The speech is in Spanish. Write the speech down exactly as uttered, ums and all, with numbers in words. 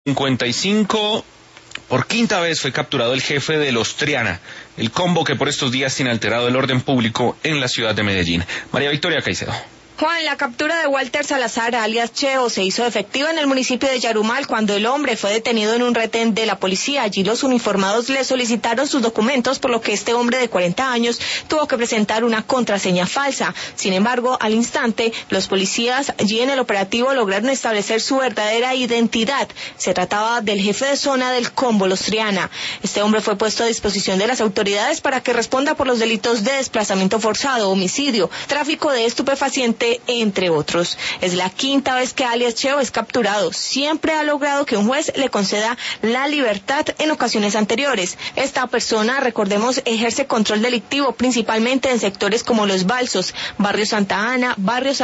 cincuenta y cinco, por quinta vez fue capturado el jefe de los Triana, el combo que por estos días tiene alterado el orden público en la ciudad de Medellín. María Victoria Caicedo. Juan, la captura de Walter Salazar, alias Cheo, se hizo efectiva en el municipio de Yarumal cuando el hombre fue detenido en un retén de la policía. Allí los uniformados le solicitaron sus documentos, por lo que este hombre de cuarenta años tuvo que presentar una contraseña falsa. Sin embargo, al instante, los policías allí en el operativo lograron establecer su verdadera identidad. Se trataba del jefe de zona del combo Los Triana. Este hombre fue puesto a disposición de las autoridades para que responda por los delitos de desplazamiento forzado, homicidio, tráfico de estupefaciente, entre otros. Es la quinta vez que alias Cheo es capturado. Siempre ha logrado que un juez le conceda la libertad en ocasiones anteriores. Esta persona, recordemos, ejerce control delictivo principalmente en sectores como Los Balsos, Barrio Santa Ana, Barrio Santa